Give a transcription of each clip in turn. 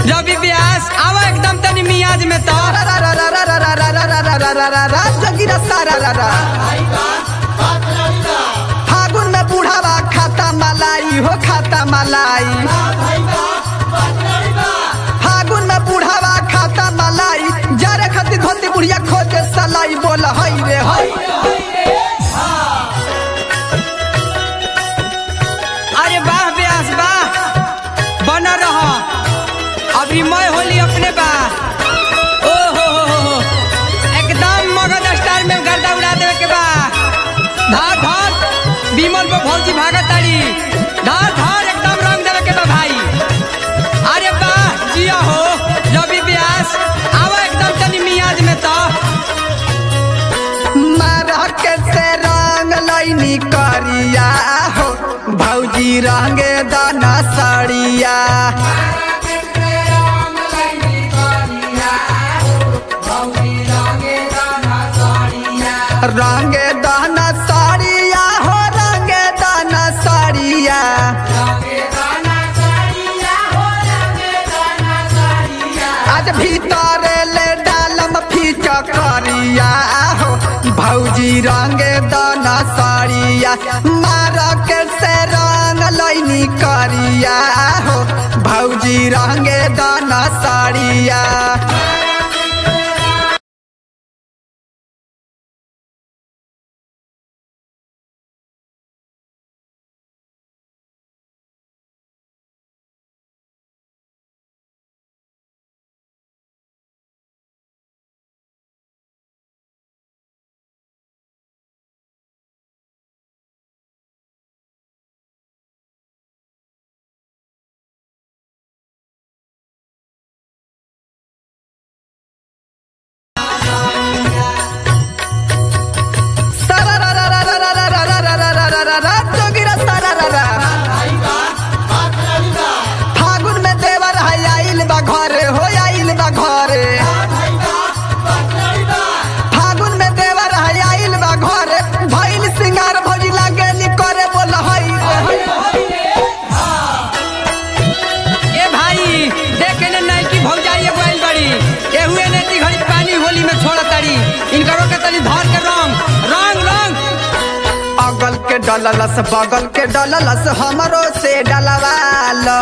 रवि व्यास आवा एकदम तनी मियाज में तो फागुन में बूढ़ावा खाता मलाई हो खाता मलाई। फागुन में बूढ़ावा खाता मलाई जरे खाती धोती बुढ़िया खोजे सलाई बोल हई रे हई। अरे वाह व्यास वाह बना रहा अभी मैं होली अपने बा ओ हो एकदम मगध स्टाइल में गर्दा उड़ा देवे के बा। धार धार विमल को भौजी भागत ताड़ी धार धार एकदम रंग देवे के बा भाई। अरे वाह जिया हो रवि व्यास आवा एकदम तनी मियाज में तो मारा के से रंग लैनी करिया हो भौजी रंगे दाना साड़िया। रंगे दाना साड़िया हो रंगे दाना साड़िया। आज भीतर ले डालम फीचा करिया हो भौजी रंगे दाना साड़िया। मारा के से रंग लैनी करिया हो भौजी रंगे दाना साड़िया। फागुन में देवर है आइल बा घरे हो आइल बा घरे। फागुन में देवर है आइल बा घरे भइल सिंगार भौजी लागेली करे बोल हई। ए भाई देखे ने नहीं की भौजाई एगो आइल बड़ी एहुए ने ती घड़ी पानी होली में छोड़ ताड़ी इनकरो के तनी धर के रंग रंग रंग अगल के डललस बगल के डललस हमरो से डलवालो।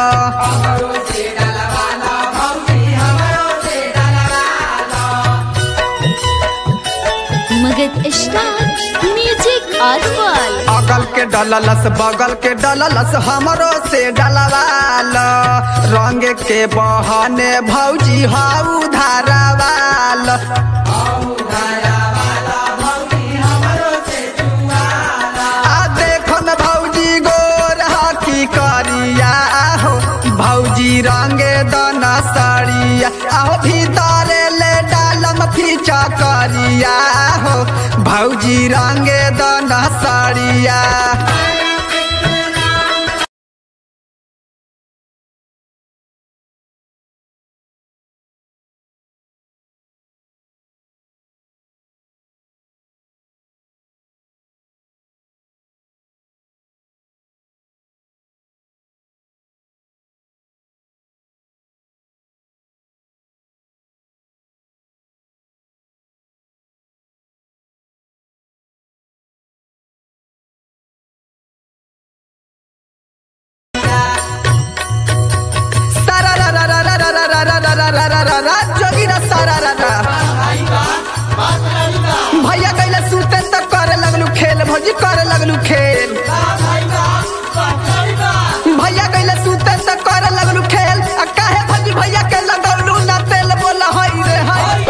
मगध स्टार म्यूजिक आजकल। अगल के डललस बगल के डललस हमरो से डलवालो। रंग के बहाने भौजी हाउ धारावाल। आ देखो न भौजी गोर हाकी करिया हो भौजी रंगे दाना साड़िया। आहो भीतर ले डालम फीचा करिया हो भौजी रंगे दाना साड़िया। जोगिरा सारा भैया कैला सुते तो करे लगलू खेल भौजी करे लगलू खेल। भैया कैला सुते तो करे लगलू खेल आ काहे भौजी भैया के लगलू ना तेल बोल हई रे हई।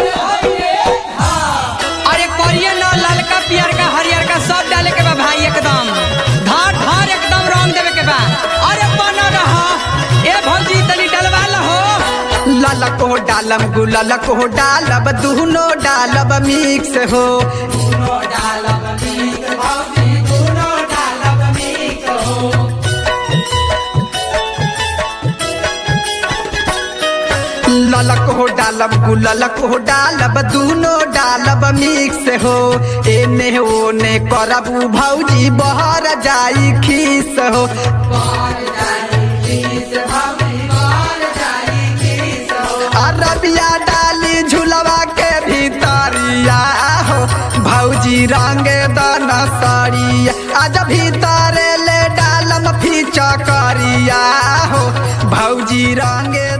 अरे करिए ना ललका पियर का हरियर का सब डाले के बा भाई एकदम धार धार एकदम रंग देवे के बा। अरे बना रहा ए भौजी तनी डलवा लहो ललक हो डालम गुललक हो डालब दुनो डालब मिक्स हो। ललक हो डालब गुललक हो डालब दुनो डालब मिक्स हो। एने ओने करबू भौजी बहर जाई खीस हो। भौजी रंगे दाना साड़िया आज भीतर ले डालम फीचा करिया हो भौजी रंगे